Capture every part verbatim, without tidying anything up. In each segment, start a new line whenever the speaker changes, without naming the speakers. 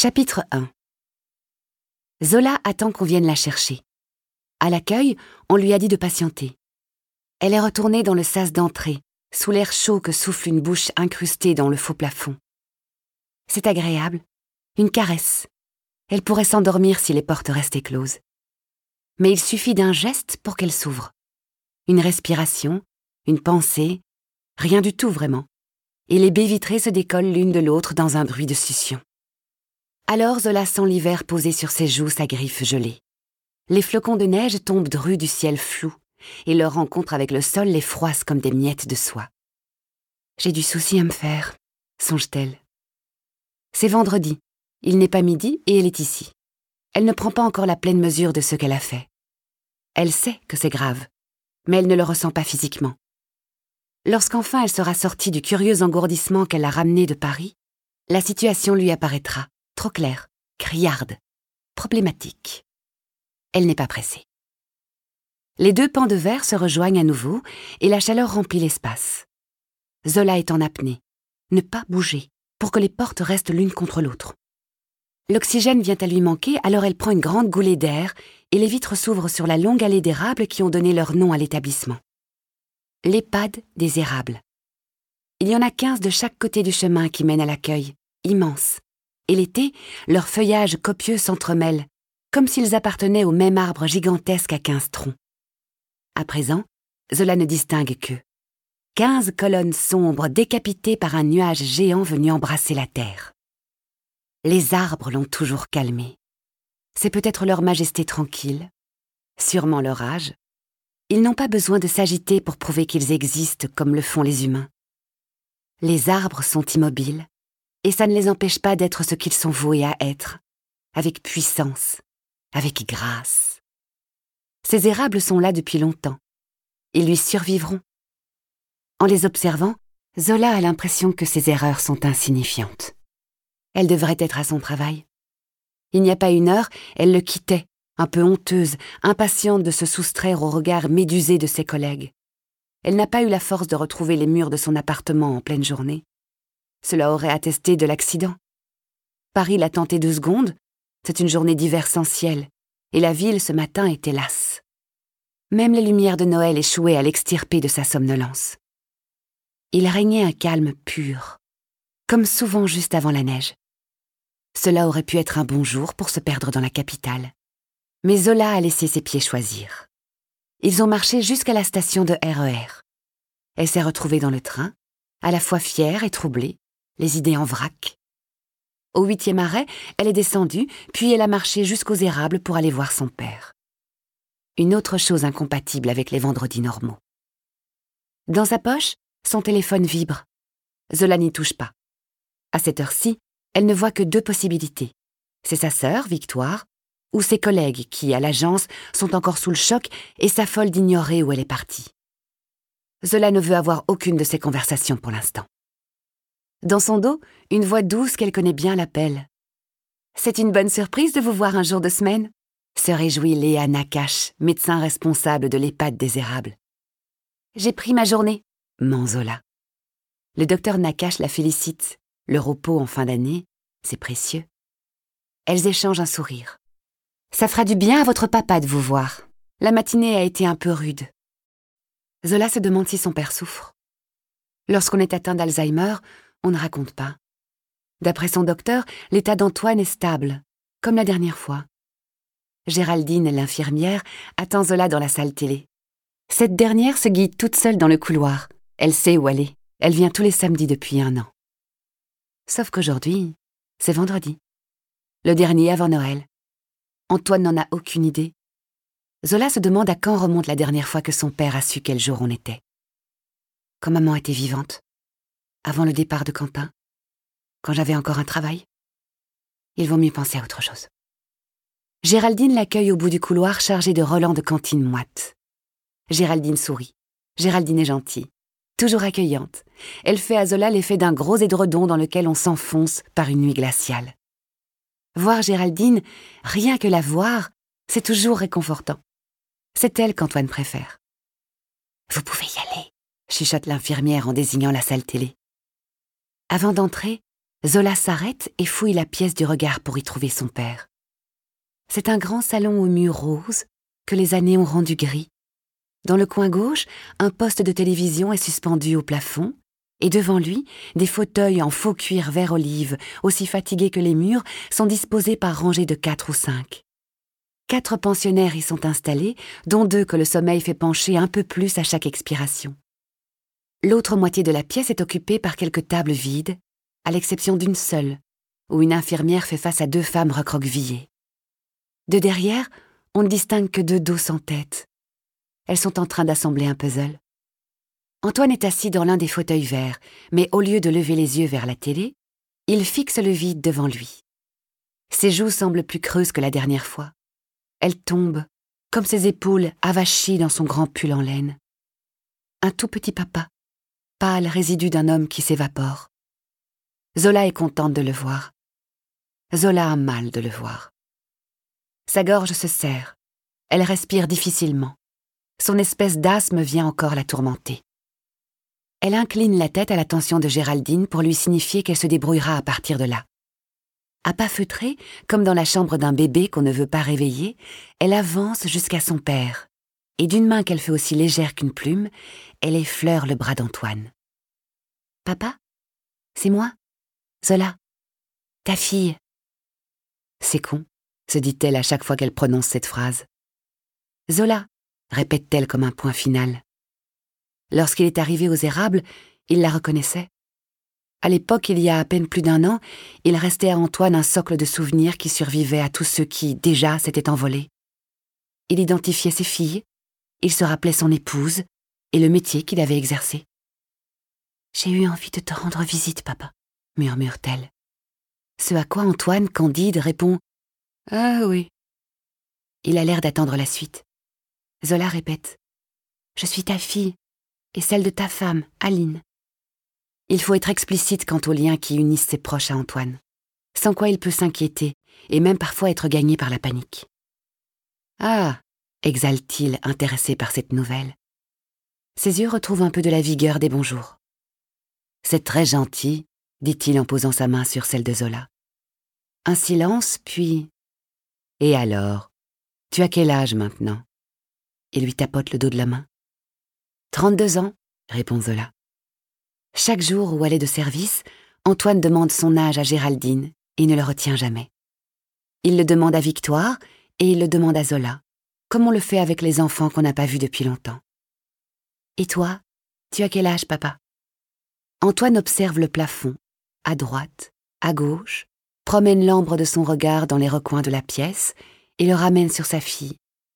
Chapitre un. Zola attend qu'on vienne la chercher. À l'accueil, on lui a dit de patienter. Elle est retournée dans le sas d'entrée, sous l'air chaud que souffle une bouche incrustée dans le faux plafond. C'est agréable, une caresse. Elle pourrait s'endormir si les portes restaient closes. Mais il suffit d'un geste pour qu'elle s'ouvre. Une respiration, une pensée, rien du tout vraiment. Et les baies vitrées se décollent l'une de l'autre dans un bruit de succion. Alors Zola sent l'hiver poser sur ses joues sa griffe gelée. Les flocons de neige tombent drus du ciel flou, et leur rencontre avec le sol les froisse comme des miettes de soie. « J'ai du souci à me faire », songe-t-elle. C'est vendredi, il n'est pas midi et elle est ici. Elle ne prend pas encore la pleine mesure de ce qu'elle a fait. Elle sait que c'est grave, mais elle ne le ressent pas physiquement. Lorsqu'enfin elle sera sortie du curieux engourdissement qu'elle a ramené de Paris, la situation lui apparaîtra trop claire, criarde, problématique. Elle n'est pas pressée. Les deux pans de verre se rejoignent à nouveau et la chaleur remplit l'espace. Zola est en apnée. Ne pas bouger, pour que les portes restent l'une contre l'autre. L'oxygène vient à lui manquer, alors elle prend une grande goulée d'air et les vitres s'ouvrent sur la longue allée d'érables qui ont donné leur nom à l'établissement. L'EHPAD des érables. Il y en a quinze de chaque côté du chemin qui mène à l'accueil, immense. Et l'été, leurs feuillages copieux s'entremêlent, comme s'ils appartenaient au même arbre gigantesque à quinze troncs. À présent, Zola ne distingue que quinze colonnes sombres décapitées par un nuage géant venu embrasser la terre. Les arbres l'ont toujours calmé. C'est peut-être leur majesté tranquille, sûrement leur âge. Ils n'ont pas besoin de s'agiter pour prouver qu'ils existent comme le font les humains. Les arbres sont immobiles, et ça ne les empêche pas d'être ce qu'ils sont voués à être, avec puissance, avec grâce. Ces érables sont là depuis longtemps. Ils lui survivront. En les observant, Zola a l'impression que ses erreurs sont insignifiantes. Elle devrait être à son travail. Il n'y a pas une heure, elle le quittait, un peu honteuse, impatiente de se soustraire au regard médusé de ses collègues. Elle n'a pas eu la force de retrouver les murs de son appartement en pleine journée. Cela aurait attesté de l'accident. Paris l'a tenté deux secondes, c'est une journée d'hiver sans ciel, et la ville ce matin était lasse. Même les lumières de Noël échouaient à l'extirper de sa somnolence. Il régnait un calme pur, comme souvent juste avant la neige. Cela aurait pu être un bon jour pour se perdre dans la capitale. Mais Zola a laissé ses pieds choisir. Ils ont marché jusqu'à la station de R E R. Elle s'est retrouvée dans le train, à la fois fière et troublée, les idées en vrac. Au huitième arrêt, elle est descendue, puis elle a marché jusqu'aux érables pour aller voir son père. Une autre chose incompatible avec les vendredis normaux. Dans sa poche, son téléphone vibre. Zola n'y touche pas. À cette heure-ci, elle ne voit que deux possibilités. C'est sa sœur, Victoire, ou ses collègues qui, à l'agence, sont encore sous le choc et s'affolent d'ignorer où elle est partie. Zola ne veut avoir aucune de ces conversations pour l'instant. Dans son dos, une voix douce qu'elle connaît bien l'appelle. « C'est une bonne surprise de vous voir un jour de semaine ?» se réjouit Léa Nakache, médecin responsable de l'EHPAD des érables. « J'ai pris ma journée », ment Zola. Le docteur Nakache la félicite. Le repos en fin d'année, c'est précieux. Elles échangent un sourire. « Ça fera du bien à votre papa de vous voir. La matinée a été un peu rude. » Zola se demande si son père souffre. Lorsqu'on est atteint d'Alzheimer, on ne raconte pas. D'après son docteur, l'état d'Antoine est stable, comme la dernière fois. Géraldine, l'infirmière, attend Zola dans la salle télé. Cette dernière se guide toute seule dans le couloir. Elle sait où elle est. Elle vient tous les samedis depuis un an. Sauf qu'aujourd'hui, c'est vendredi. Le dernier avant Noël. Antoine n'en a aucune idée. Zola se demande à quand remonte la dernière fois que son père a su quel jour on était. Quand maman était vivante. Avant le départ de Quentin. Quand j'avais encore un travail. Il vaut mieux penser à autre chose. Géraldine l'accueille au bout du couloir chargé de relents de cantine moite. Géraldine sourit. Géraldine est gentille. Toujours accueillante. Elle fait à Zola l'effet d'un gros édredon dans lequel on s'enfonce par une nuit glaciale. Voir Géraldine, rien que la voir, c'est toujours réconfortant. C'est elle qu'Antoine préfère. « Vous pouvez y aller », chuchote l'infirmière en désignant la salle télé. Avant d'entrer, Zola s'arrête et fouille la pièce du regard pour y trouver son père. C'est un grand salon aux murs roses que les années ont rendu gris. Dans le coin gauche, un poste de télévision est suspendu au plafond, et devant lui, des fauteuils en faux cuir vert olive, aussi fatigués que les murs, sont disposés par rangées de quatre ou cinq. Quatre pensionnaires y sont installés, dont deux que le sommeil fait pencher un peu plus à chaque expiration. L'autre moitié de la pièce est occupée par quelques tables vides, à l'exception d'une seule, où une infirmière fait face à deux femmes recroquevillées. De derrière, on ne distingue que deux dos sans tête. Elles sont en train d'assembler un puzzle. Antoine est assis dans l'un des fauteuils verts, mais au lieu de lever les yeux vers la télé, il fixe le vide devant lui. Ses joues semblent plus creuses que la dernière fois. Elles tombent, comme ses épaules avachies dans son grand pull en laine. Un tout petit papa, pâle résidu d'un homme qui s'évapore. Zola est contente de le voir. Zola a mal de le voir. Sa gorge se serre. Elle respire difficilement. Son espèce d'asthme vient encore la tourmenter. Elle incline la tête à l'attention de Géraldine pour lui signifier qu'elle se débrouillera à partir de là. À pas feutrés, comme dans la chambre d'un bébé qu'on ne veut pas réveiller, elle avance jusqu'à son père, et d'une main qu'elle fait aussi légère qu'une plume, elle effleure le bras d'Antoine. « Papa, c'est moi, Zola, ta fille. » C'est con, se dit-elle à chaque fois qu'elle prononce cette phrase. « Zola », répète-t-elle comme un point final. Lorsqu'il est arrivé aux érables, il la reconnaissait. À l'époque, il y a à peine plus d'un an, il restait à Antoine un socle de souvenirs qui survivait à tous ceux qui, déjà, s'étaient envolés. Il identifiait ses filles, il se rappelait son épouse et le métier qu'il avait exercé. « J'ai eu envie de te rendre visite, papa », murmure-t-elle. Ce à quoi Antoine, candide, répond « Ah oui ». Il a l'air d'attendre la suite. Zola répète « Je suis ta fille et celle de ta femme, Aline ». Il faut être explicite quant aux liens qui unissent ses proches à Antoine, sans quoi il peut s'inquiéter et même parfois être gagné par la panique. « Ah !» exalte-t-il, intéressé par cette nouvelle. Ses yeux retrouvent un peu de la vigueur des bons jours. « C'est très gentil », dit-il en posant sa main sur celle de Zola. Un silence, puis... « Et alors, tu as quel âge maintenant ?» Il lui tapote le dos de la main. « Trente-deux ans », répond Zola. Chaque jour où elle est de service, Antoine demande son âge à Géraldine et ne le retient jamais. Il le demande à Victoire et il le demande à Zola, comme on le fait avec les enfants qu'on n'a pas vus depuis longtemps. « Et toi, tu as quel âge, papa ?» Antoine observe le plafond, à droite, à gauche, promène l'ambre de son regard dans les recoins de la pièce et le ramène sur sa fille.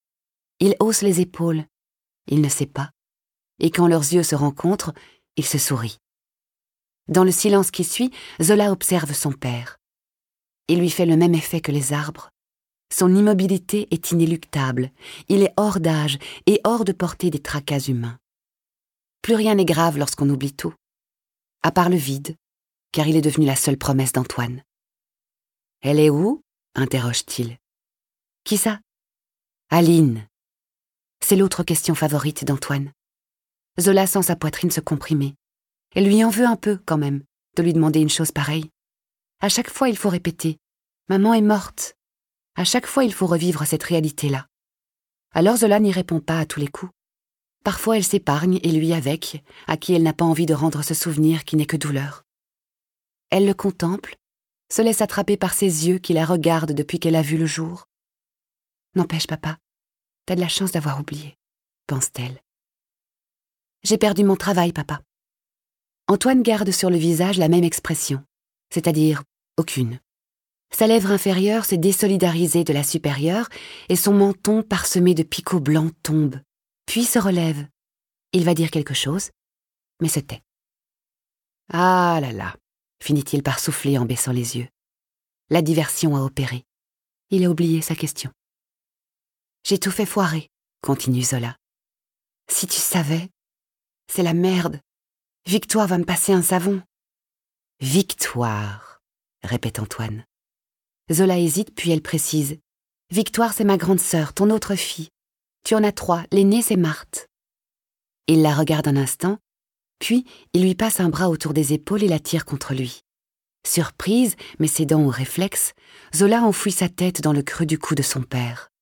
Il hausse les épaules, il ne sait pas, et quand leurs yeux se rencontrent, il se sourit. Dans le silence qui suit, Zola observe son père. Il lui fait le même effet que les arbres. Son immobilité est inéluctable, il est hors d'âge et hors de portée des tracas humains. Plus rien n'est grave lorsqu'on oublie tout, à part le vide, car il est devenu la seule promesse d'Antoine. « Elle est où ?» interroge-t-il. « Qui ça ?»« Aline. » C'est l'autre question favorite d'Antoine. Zola sent sa poitrine se comprimer. Elle lui en veut un peu, quand même, de lui demander une chose pareille. À chaque fois, il faut répéter « Maman est morte ». À chaque fois, il faut revivre cette réalité-là. Alors Zola n'y répond pas à tous les coups. Parfois, elle s'épargne, et lui avec, à qui elle n'a pas envie de rendre ce souvenir qui n'est que douleur. Elle le contemple, se laisse attraper par ses yeux qui la regardent depuis qu'elle a vu le jour. « N'empêche, papa, t'as de la chance d'avoir oublié, » pense-t-elle. « J'ai perdu mon travail, papa. » Antoine garde sur le visage la même expression, c'est-à-dire aucune. Sa lèvre inférieure s'est désolidarisée de la supérieure et son menton parsemé de picots blancs tombe, puis se relève. Il va dire quelque chose, mais se tait. « Ah là là !» finit-il par souffler en baissant les yeux. La diversion a opéré. Il a oublié sa question. « J'ai tout fait foirer », continue Zola. « Si tu savais, c'est la merde. Victoire va me passer un savon. »« Victoire », répète Antoine. Zola hésite, puis elle précise. « Victoire, c'est ma grande sœur, ton autre fille. Tu en as trois, l'aînée, c'est Marthe. » Il la regarde un instant, puis il lui passe un bras autour des épaules et la tire contre lui. Surprise, mais cédant au réflexe, Zola enfouit sa tête dans le creux du cou de son père.